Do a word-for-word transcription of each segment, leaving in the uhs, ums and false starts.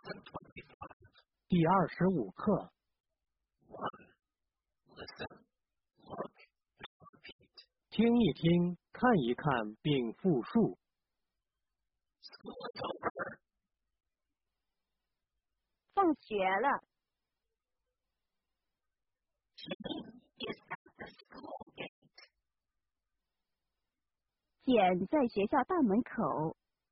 第二十五课。听一听，看一看，并复述。 放学了。简在学校大门口。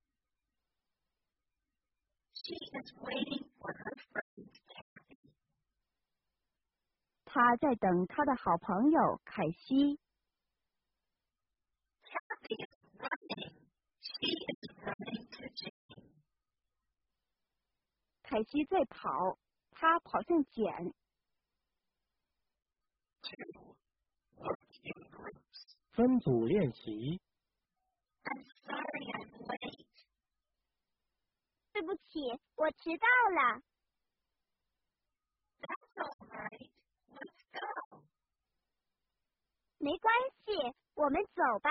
他在等他的好朋友凯西。凯西在跑，他跑向简。 分组练习。 对不起，我迟到了。没关系，我们走吧。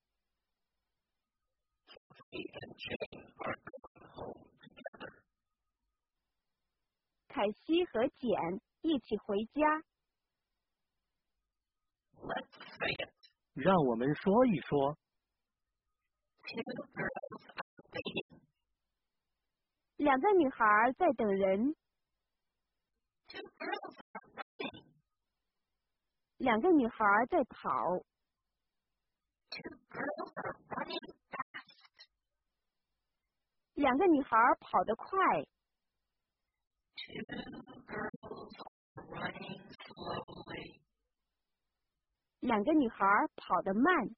凯西和简一起回家。 让我们说一说。 两个女孩在等人。两个女孩在跑。两个女孩跑得快。两个女孩跑得慢。